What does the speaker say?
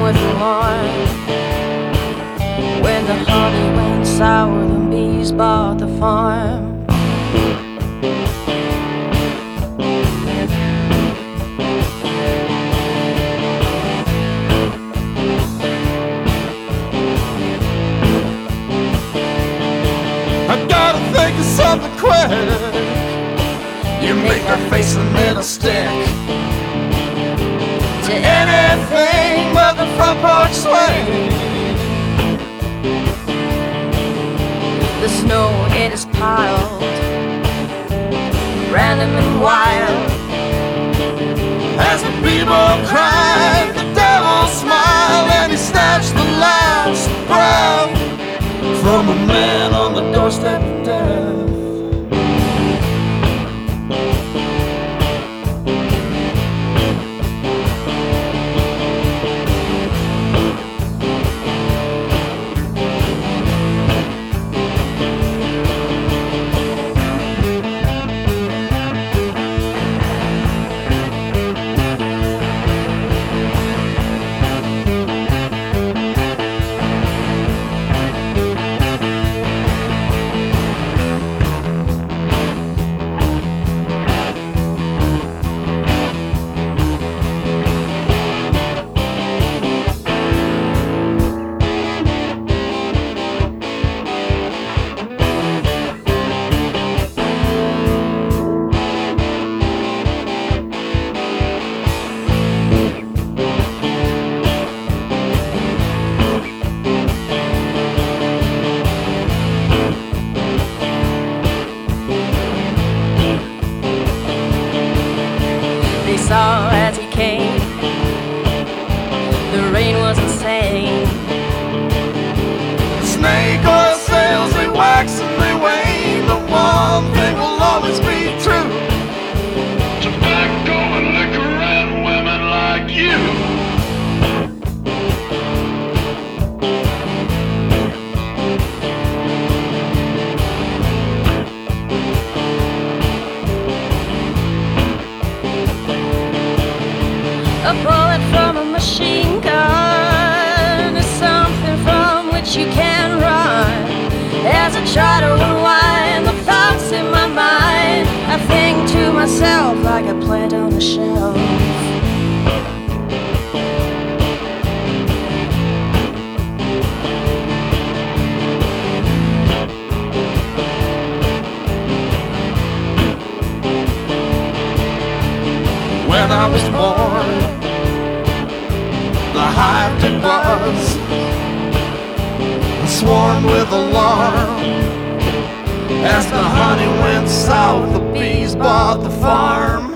with alarm. When the honey went sour, the bees bought the farm. I gotta think of something quick. You make my face a little stick to anything but the front porch swing. The snow, it is piled, random and wild. As the people cried, the devil smiled, and he snatched the last breath from a man on the doorstep of death. They saw as he came, the rain was insane. The snake oil sails, they wax and they wane. The one thing will always be true: tobacco and liquor and women like you. A bullet from a machine gun is something from which you can run. As I try to unwind the thoughts in my mind, I think to myself like a plant on a shelf. When I was born, the hive did buzz and swarmed with alarm. As the honey went south, the bees bought the farm.